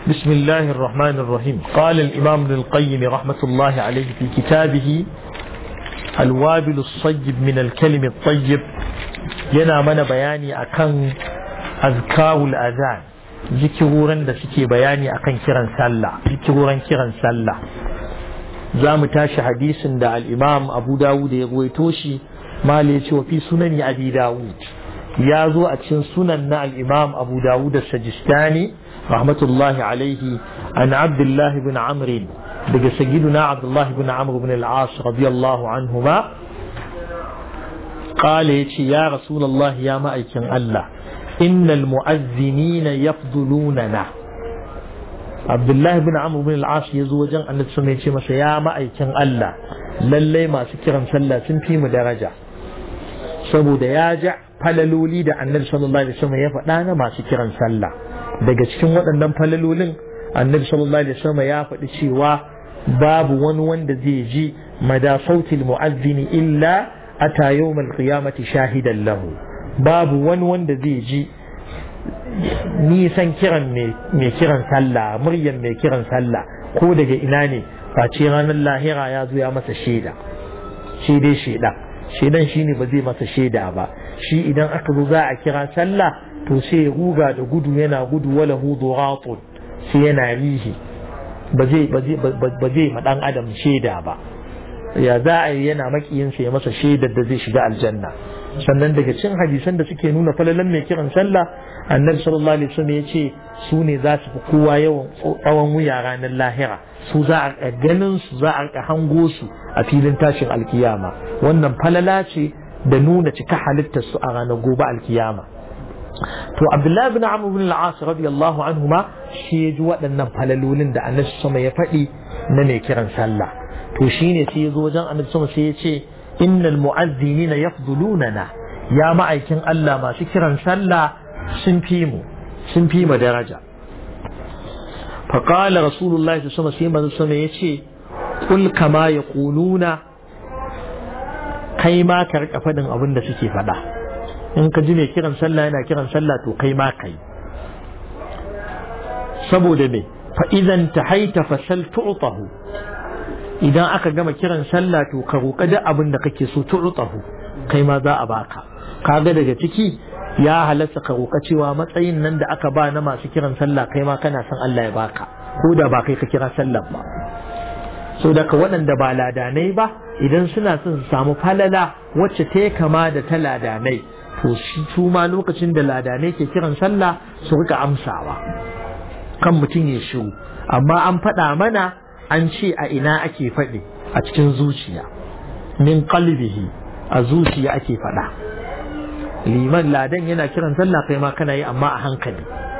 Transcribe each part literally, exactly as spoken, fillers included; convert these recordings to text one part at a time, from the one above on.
بسم الله الرحمن الرحيم. قال الإمام ابن القيم رحمة الله عليه في كتابه الوابل الصيب من الكلم الطيب yana mana bayani akan azkarul azan, zikirorin da suke bayani akan kiran sallah, zikirorin kiran sallah. Za mu tashi hadisin da al-Imam Abu Dawud ya ruwaito shi, mali ya ce wa fi sunani Abi Dawud, ya zo a cikin sunan na al-Imam Abu Dawud as-Sajistani rahmatullahi alaihi, an Abdullah ibn Amr, daga sayyiduna Abdullah ibn Amr ibn al-As radiyallahu anhuma, قال يتي يا رسول الله يا مأيكن الله إن المؤذنين يفضلوننا. عبد الله بن عمرو بن العاص يزوجن أن تسميتي مسا يا مأيكن الله للي ما سكرن سلا سنفي مدرجة سبو دياجع فللولي دا النبي صلى الله عليه وسلم يفعلنا ما سكرن سلا daga cikin waɗannan falalolin annabi sallallahu alaihi wasallam ya faɗi cewa babu wani wanda zai ji mada sautil mu'azzini illa ata yawmal qiyamati shahidan lahu, babu wani wanda zai ji nisan kiran mai kiran sallah, muryan mai kiran sallah ko daga ina ne face ranar lahira ya zo ya masa shaida. shi dai shaida shaidan shine ba zai masa shaida ba. shi idan aka zo za a kira sallah to sai ya ruga da gudu, yana gudu wala hu duratun, sai yana rihi, ba zai ba zai ba zai ma dan adam shaida ba. ya za a yi yana makiyinsa ya masa shaidar da zai shiga aljanna. sannan daga cin hadisan da suke nuna falalan mai kiran sallah, annabi sallallahu alaihi wasallam ya ce su ne za su fi kowa yawan tsawon wuya ranar lahira, su za a ganin su, za a hango su a filin tashin alkiyama. wannan falala ce da nuna cika halittar su a ranar gobe alkiyama. to Abdullahi bin Amr bin al-As radiyallahu anhuma shi ya ji waɗannan falalolin da annabi sama ya faɗi na mai kiran sallah. to shine sai ya zo wajen annabi sama sai ya ce innal mu'azzinina yafdulunana, ya ma'aikin Allah masu kiran sallah sun fi mu sun fi mu daraja. fa qala rasulullahi sallallahu alaihi wasallam sai ya ce kul kama yaquluna, kai ma ka rika fadin abin da suke fada. in ka ji mai kiran sallah yana kiran sallah to kai ma kai. saboda me? fa idan tahaita fasal tu'tahu, idan aka gama kiran sallah to ka roƙa duk abin da kake so tu'tahu, kai ma za a baka. kaga daga ciki ya halatta ka roƙa cewa matsayin nan da aka ba na masu kiran sallah kai ma kana son Allah ya baka, ko da ba kai ka kira sallah ba. so daga waɗanda ba ladanai ba, idan suna son su samu falala wacce ta kama da ta ladanai, to su ma lokacin da ladanai ke kiran sallah su rika amsawa, kan mutum ya shiru. amma an faɗa mana an ce a ina ake faɗi, a cikin zuciya, min qalbihi, a zuciya ake faɗa. liman ladan yana kiran sallah kai ma kana yi, amma a hankali.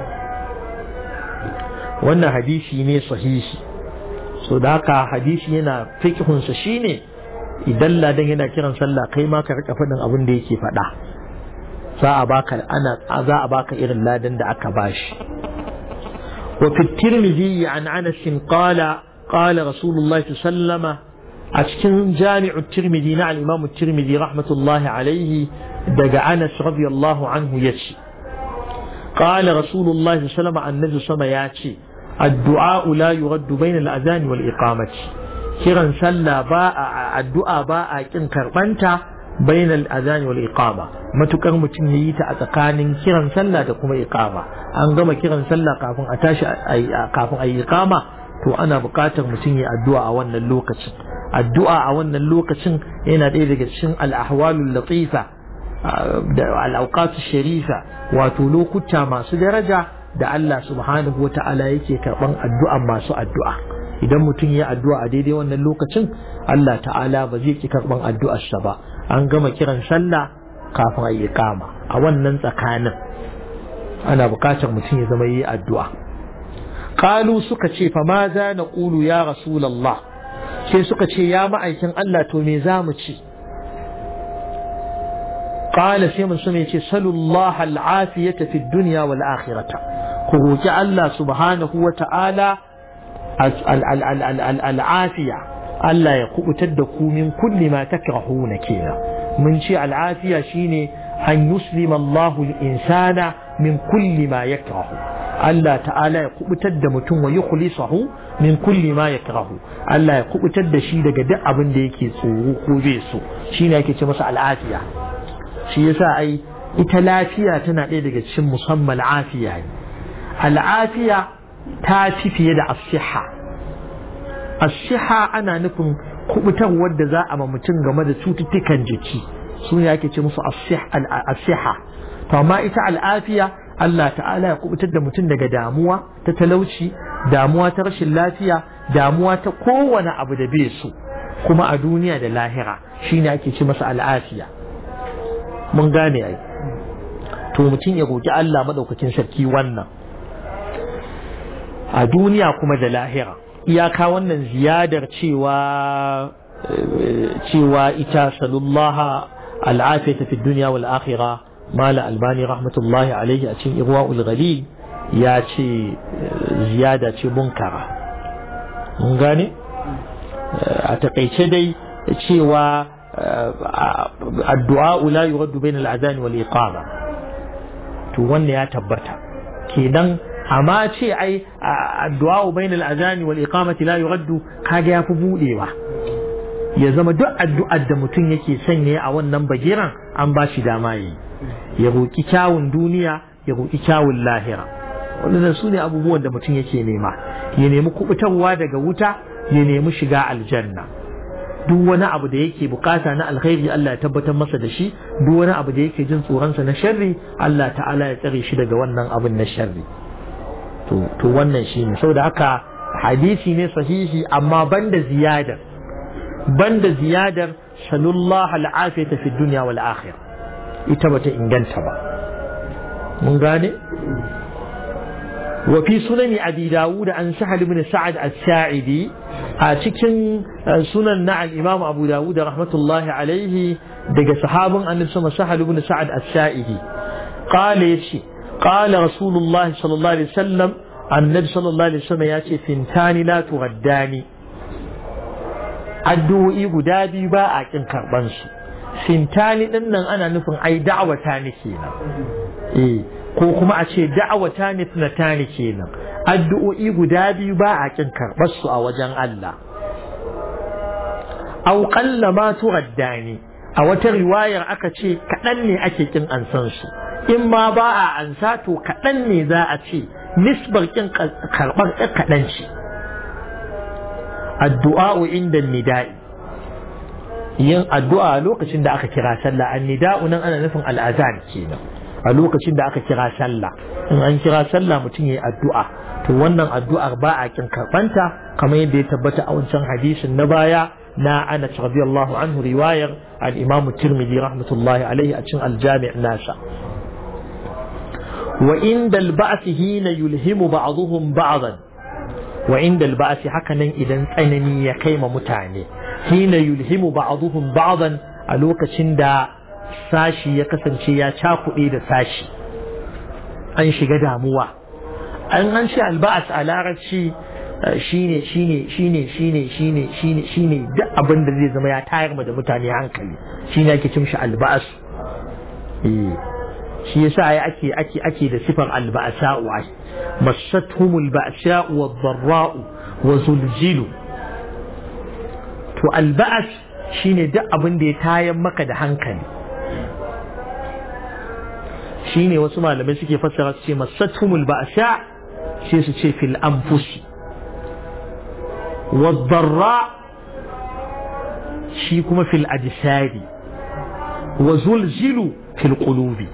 wannan hadisi ne sahihi. so da haka hadisi yana fiqhunsa shine idan ladan yana kiran sallah kai ma ka rika faɗin abin da yake faɗa, za a baka ana za a baka irin ladan da aka bashi. wa fi tirmidhi an Anas qala قال رسول الله صلى الله عليه وسلم أشكن جامع الترمذي نع الإمام الترمذي رحمة الله عليه دق أنس رضي الله عنه يشي قال رسول الله صلى الله عليه وسلم عن النبي صلى الله عليه وسلم الدعاء لا يرد بين الأذان والإقامة. كيران سلا باء الدعاء باء كن كربنتا بين الأذان والإقامة، ما تكرم تنهيت أتقان كيران سلا دكما إقامة. أنقم كيران سلا كافن أتاش أي كافن أي إقامة، to ana buƙatar mutum ya addu'a a wannan lokacin. addu'a a wannan lokacin yana ɗaya daga cikin al-ahwalul latifa da al-awqatu sharifa, wato lokuta masu daraja da Allah subhanahu wata'ala yake karban addu'an masu addu'a. idan mutum ya addu'a a daidai wannan lokacin, Allah ta'ala ba zai ki karban addu'arsa ba. an gama kiran sallah kafin a yi iqama, a wannan tsakanin ana buƙatar mutum ya zama yi addu'a. qalu suka ce fa ma za na qulu ya rasulullah, sai suka ce ya ma'aikin Allah to me za mu ci? qala sai mun sume ce sallallahu al'afiyata fi dunya wal akhirata, ku roki Allah subhanahu wa ta'ala al'afiya, Allah ya kubutar da ku min kulli ma takrahuna. kenan mun ce al'afiya shine an yuslima Allahu al-insana min kulli ma yakrahu, Allah ta'ala ya kubutar da mutum wa yukhlisahu min kulli ma yakrahu Allah ya kubutar da shi daga duk abin da yake tsoro ko bai so shine yake ce masa al'afiya shi yasa ai ita lafiya tana ɗaya daga cikin musamman afiya al'afiya ta fi fiye da as-siha as-siha ana nufin kubutarwar da za a ma mutum game da cututtukan jiki su ne ake ce musu as-siha to amma ita al'afiya Allah ta'ala ya kubutar da mutum daga damuwa ta talauci damuwa ta rashin lafiya damuwa ta kowane abu da bai so kuma a duniya da lahira shine ake ce masa al'afiya mun gane ai to mutum ya roki Allah madaukakin sarki wannan a duniya kuma da lahira iyaka wannan ziyadar cewa cewa ita sallallahu al'afiyata fi dunya wal akhirah mala albani rahmatullahi alaihi a cikin irwaul ghalil ya ce ziyada ce munkara mun gane a takaice dai cewa addu'a la yuraddu bayna al-adhan wal iqama to wannan ya tabbata kenan amma ce ai addu'a bayna al-adhan wal iqamati la yuraddu kaga yafi budewa ya zama duk addu'ar da mutum yake sanya a wannan bagiran an ba shi dama yi ya roki kyawun duniya ya roki kyawun lahira wannan su ne abubuwan da mutum yake nema ya nemi kubutarwa daga wuta ya nemi shiga aljanna duk wani abu da yake bukata na alkhairi Allah ya tabbatar masa da shi duk wani abu da yake jin tsoronsa na sharri Allah ta'ala ya tsare shi daga wannan abin na sharri to to wannan shine saboda haka hadisi ne sahihi amma banda ziyadar banda ziyadar sallallahu al'afiyata fi dunya wal akhirah ita bata inganta ba mun gane wa fi sunani abi dawud an sahal ibn sa'ad as-sa'idi a cikin sunan na al-imam abu dawud rahmatullahi alayhi daga sahabin annabi sahal ibn sa'ad as-sa'idi qala yace qala rasulullahi sallallahu alaihi wasallam annabi sallallahu alaihi wasallam yace fintani la turaddani addu'o'i guda biyu ba a kin karban su fintani din nan ana nufin ai da'awata ne kenan eh ko kuma a ce da'awata ne tunatani kenan addu'o'i guda biyu ba a kin karbar su a wajen Allah aw qalla ma turaddani a wata riwayar aka ce kadan ne ake kin ansan su in ma ba a ansa to kadan ne za a ce nisbar kin karbar kadan ce addu'a inda nida'i yin addu'a lokacin da aka kira sallah annida'u nan ana nufin al'azan kenan a lokacin da aka kira sallah in an kira sallah mutum yayi addu'a to wannan addu'ar ba a kin karbanta kamar yadda ya tabbata a wancan hadisin na baya na Anas radiyallahu anhu riwayar al-Imam Tirmidhi rahmatullahi alaihi a cikin al-Jami' nasa wa inda al-ba'th hina yulhimu ba'dhum ba'dan wa inda al-ba'th hakanan idan tsanani ya kaima mutane hina yulhimu ba'dhum ba'dan a lokacin da sashi ya kasance ya cakuɗe da sashi an shiga damuwa an an ce alba'as a larabci shine shine shine shine shine shine shine duk abin da zai zama ya tayar da mutane hankali shine ake cin shi alba'as eh shi yasa ai ake ake ake da sifar alba'sa'u ai massatuhumul ba'sa'u wad-dharra'u wa zulzilu to alba'as shine duk abin da ya tayar maka da hankali shine wasu malamai suke fassara su ce masatumul ba'sa sai su ce fil anfusi wad-dharra shi kuma fil ajsadi wa zulzilu fil qulubi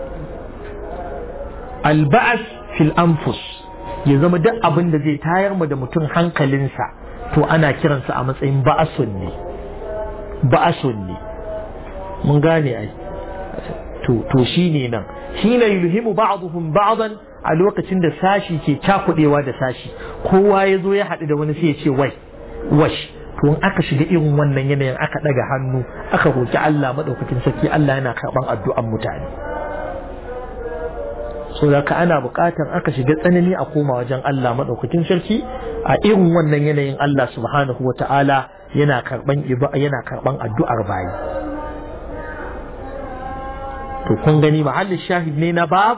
al-ba's fil anfus ya zama duk abin da zai tayar mu da mutum hankalinsa to ana kiransa a matsayin ba'asun ne ba'asun ne mun gane ai to to shine nan shine yulhimu ba'dhum ba'dan a lokacin da sashi ke cakudewa da sashi kowa ya zo ya haɗu da wani sai ya ce wai wash to in aka shiga irin wannan yanayin aka daga hannu aka roki Allah madaukakin sarki Allah yana karban addu'an mutane so da ka ana buƙatar aka shiga tsanani a koma wajen Allah madaukakin sarki a irin wannan yanayin Allah subhanahu wata'ala yana karban yana karban addu'ar bayi to kun gani mahallin shahid ne na babun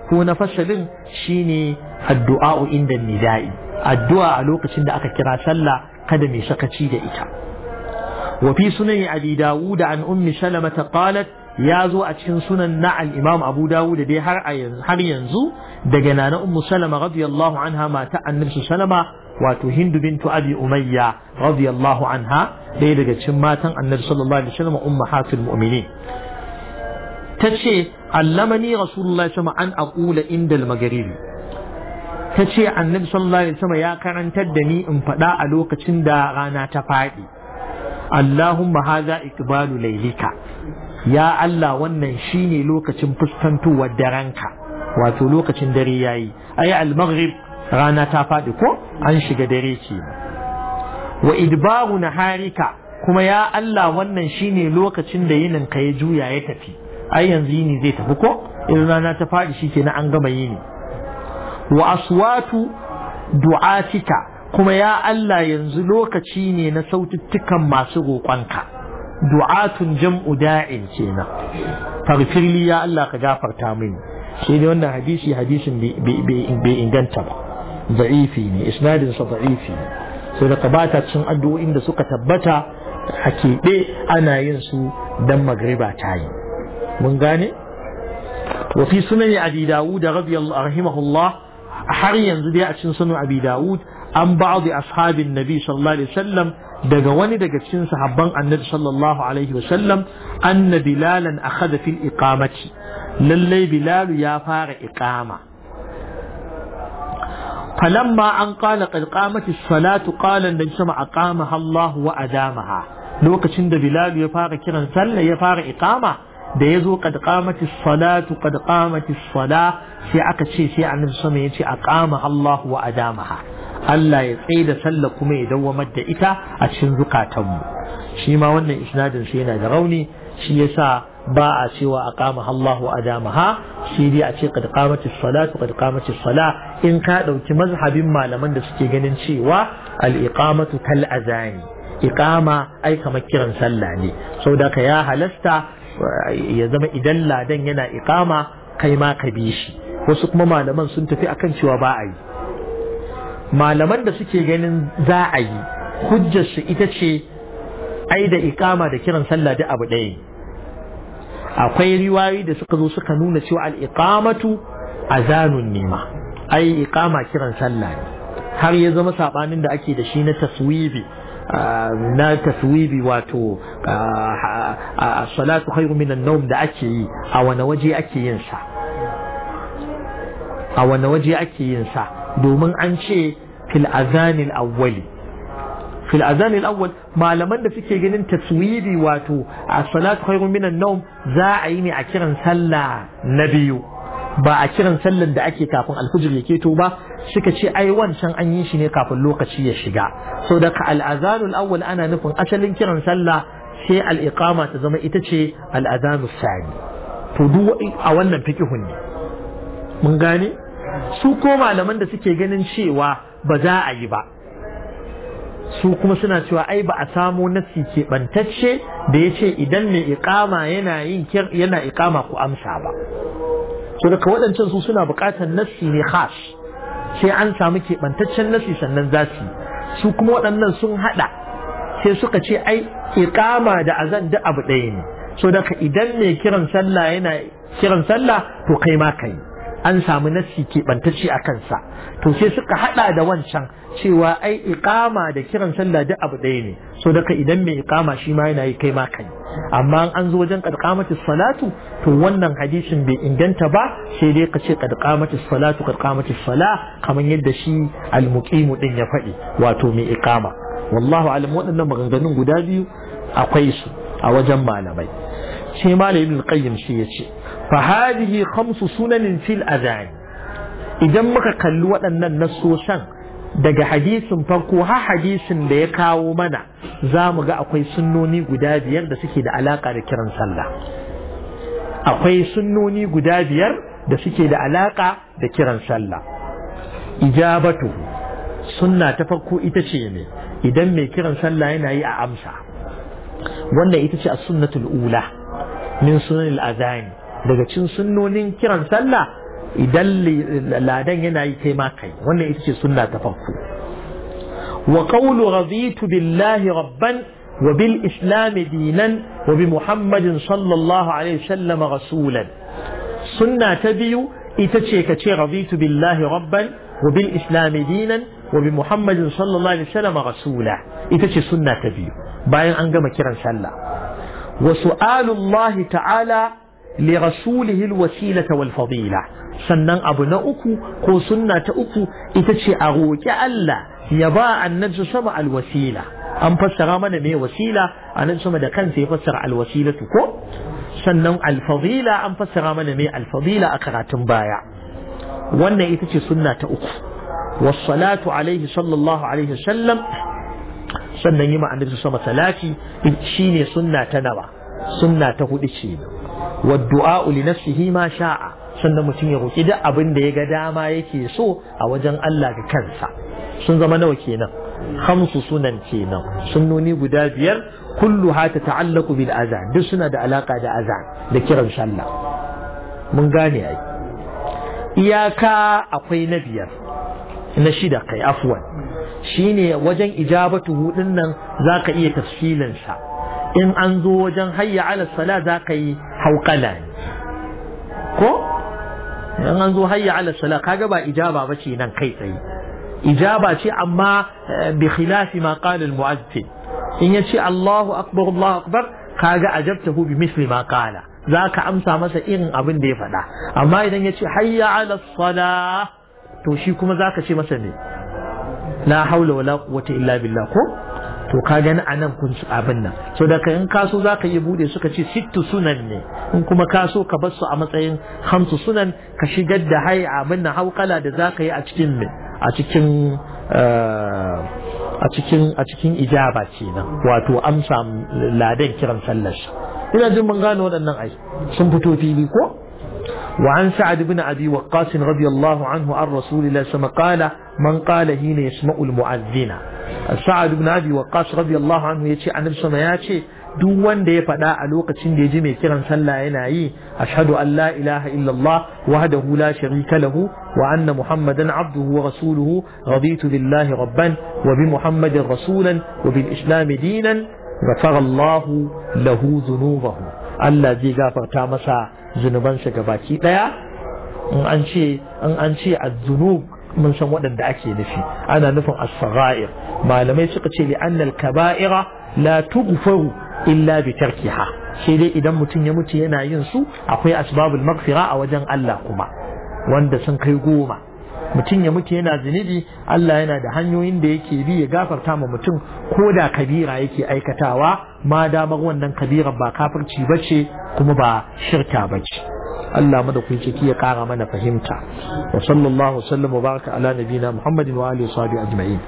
ko na fasalin shine addu'a inda nida'i, addu'a a lokacin da aka kira sallah kada mai sakaci da ita. wa fi sunan abi dawud an ummi salama qalat ya zo a cikin sunan na al-imam abu dawud dai har har yanzu daga nana ummu salama radiyallahu anha mata annabi salama wato hindu bintu abi umayya radiyallahu anha dai daga cikin matan annabi sallallahu alaihi wasallam ummahatul mu'minin tace allamani rasulullahi sallallahu alaihi wasallam an aqula inda al-maghribi tace annabi sallallahu alaihi wasallam ya karantar da ni in fada a lokacin da rana ta fadi Allahumma hadha iqbalu laylika ya Allah wannan shine lokacin fuskantowar daranka wato lokacin dare yayi ayi al-maghrib rana ta fadi ko an shiga dare ce wa idbaru naharika kuma ya Allah wannan shine lokacin da yinin ka ya juya ya tafi ai yanzu yini zai tafi ko idan rana ta fadi shikenan an gama yini wa aswatu du'atika kuma ya Allah yanzu lokaci ne na saututtukan masu roƙonka du'atun jam'u da'in kenan farfirli ya Allah ka gafarta mini shi ne wannan hadisi hadisin bai inganta ba da'ifi ne isnadin sa da'ifi ne sai da kabata cin addu'o'in da suka tabbata a keɓe ana yin su dan magriba ta yi mun gane wa fi sunan abi dawud radiyallahu rahimahullah har yanzu dai a cikin sunan abi dawud an ba'd ashabin nabi sallallahu alaihi wasallam daga wani daga cikin sahabban annabi sallallahu alaihi wasallam anna bilalan akhadha fil iqamati lalle bilal ya fara iqama falamma an qala qad qamat as-salatu qala annabi sama aqamaha Allah wa adamaha lokacin da bilal ya fara kiran sallah ya fara iqama da yazo qad qamat as-salatu qad qamat as-sala sai aka ce sai annabi sama ya ce aqamaha Allah wa adamaha Allah ya tsaye da sallah kuma ya dawwamar da ita a cikin zukatanmu shi ma wannan isnadin sai yana da rauni shi yasa ba a cewa aqama Allahu adamaha shi dai a ce qad qamatis salatu qad qamatis sala in ka dauki mazhabin malaman da suke ganin cewa al iqamatu kal azani iqama ai kamar kiran sallah ne saboda ka ya halasta ya zama idan ladan yana iqama kai ma ka bi shi wasu kuma malaman sun tafi akan cewa ba a yi malaman da suke ganin za a yi hujjar su ita ce ai da ikama da kiran sallah da abu ɗaya akwai riwayoyi da suka zo suka nuna cewa al-iqamatu azanun nima ai iqama kiran sallah ne har ya zama sabanin da ake da shi na taswibi na taswibi wato salatu khairu minan nawm da ake yi a wani waje ake yin sa a wani waje ake yin sa domin an ce fil azanil awwali fil azanil awwal malaman da suke ganin taswiri wato a salatu khairun minan nawm za a yi ne a kiran sallah na biyu ba a kiran sallan da ake kafin alfujir yake to ba suka ce ai wancan an yi shi ne kafin lokaci ya shiga so da ka al azanul awwal ana nufin asalin kiran sallah sai al iqama ta zama ita ce al azanus sani to duk a wannan fiqhun ne mun gane su ko malaman da suke ganin cewa ba za a yi ba su kuma suna cewa ai ba a samu nasi keɓantacce da ya ce idan mai iƙama yana yin yana iƙama ku amsa ba so daga waɗancan su suna buƙatar nasi ne khas sai an samu keɓantaccen nasi sannan za su su kuma waɗannan sun haɗa sai suka ce ai iƙama da azan da abu ɗaya ne so daga idan mai kiran sallah yana kiran sallah to kai ma kai an samu nassi keɓantacce a kansa to sai suka hada da wancan cewa ai iqama da kiran sallah duk abu ɗaya ne so daga idan mai iqama shi ma yana yi kai ma kai amma an zo wajen qad qamatis salatu to wannan hadisin bai inganta ba sai dai ka ce qad qamatis salatu qad qamatis sala kamar yadda shi al-muqim din ya faɗi wato mai iqama wallahu alam waɗannan maganganun guda biyu akwai su a wajen malamai sai malamin al-qayyim shi yace fa hadhihi khamsu sunanin fil adhan idan muka kalli waɗannan nassosan daga hadisin farko har hadisin da ya kawo mana za mu ga akwai sunnoni guda biyar da suke da alaka da kiran sallah akwai sunnoni guda biyar da suke da alaka da kiran sallah ijabatu sunna ta farko ita ce ne idan mai kiran sallah yana yi a amsa wannan ita ce as-sunnatul ula min sunanil adhan daga cikin sunnonin kiran sallah idan ladan yana yi kai ma kai wannan ita ce sunna ta farko wa qawlu raditu billahi rabban wa bil islam dinan wa bi muhammadin sallallahu alaihi wasallam rasulan sunna ta biyu ita ce ka ce raditu billahi rabban wa bil islam dinan wa bi muhammadin sallallahu alaihi wasallam rasula ita ce sunna ta biyu bayan an gama kiran sallah wa su'alullahi ta'ala li rasulihi alwasilata wal fadila sannan abu na uku ko sunna ta uku ita ce a roƙi Allah ya ba annabi sama alwasila an fassara mana me wasila annabi sama da kansa ya fassara alwasilatu ko sannan alfadila an fassara mana me alfadila a karatun baya wannan ita ce sunna ta uku wassalatu alaihi sallallahu alaihi wasallam sannan yi ma annabi sama salati shine sunna ta nawa sunna ta hudu ce والدعاء لنفسه ما شاء sannan mutum ya roki duk abin da ya ga dama yake so a wajen Allah ga kansa sun zama nawa kenan khamsu sunan kenan sunnoni guda biyar kulluha tata'allaqu bil azan duk suna da alaka da azan da kiran sallah mun gane ai iyaka akwai na biyar na shida kai afwan shine wajen ijabatu din nan zaka iya tafsilin sa in an zo wajen hayya ala sala za ka yi hauƙala ko in an zo hayya ala sala kaga ba ijaba ba ce nan kai tsaye ijaba ce amma bi khilafi ma qala al mu'azzin in yace Allahu akbar Allahu akbar kaga ajabtahu bi misli ma qala zaka amsa masa irin abin da ya faɗa amma idan yace hayya ala sala to shi kuma zaka ce masa ne la haula wala quwwata illa billah ko to ka gani anan kun su abin nan so da in kaso zaka yi bude suka ce sittu sunan ne in kuma kaso ka bar su a matsayin hamsu sunan ka shigar da hai abin nan hauƙala da zaka yi a cikin a cikin a cikin a cikin ijaba kenan wato amsa ladan kiran sallar ina jin mun gane waɗannan ai sun fito fili ko وعن سعد بن أبي وقاص رضي الله عنه عن رسول الله صلى الله عليه وسلم قال من قال حين يسمع المؤذن سعد بن أبي وقاص رضي الله عنه يتي عن السماء يتي duk wanda ya faɗa a lokacin da ya ji mai kiran sallah yana yi ashhadu an la ilaha illallah wahdahu la sharika lahu wa anna muhammadan abduhu wa rasuluhu raditu billahi rabban wa bi muhammadin rasulan wa bil islam dinan ghafara Allah lahu dhunubahu Allah zai gafarta masa zunubansa gabaki daya in an ce in an ce az-zunub mun san waɗanda ake nufi ana nufin as-sagha'ir malamai suka ce li anna al-kaba'ira la tughfaru illa bi tarkiha sai dai idan mutum ya mutu yana yin su akwai asbabul maghfira a wajen Allah kuma wanda sun kai goma mutum ya mutu yana zunubi Allah yana da hanyoyin da yake bi ya gafarta ma mutum ko da kabira yake aikatawa ma damar wannan kabira ba kafirci bace kuma ba shirka bace Allah madaukakin ciki ya kara mana fahimta wa sallallahu sallam wa baraka ala nabina Muhammadin wa alihi wa sahbihi ajma'in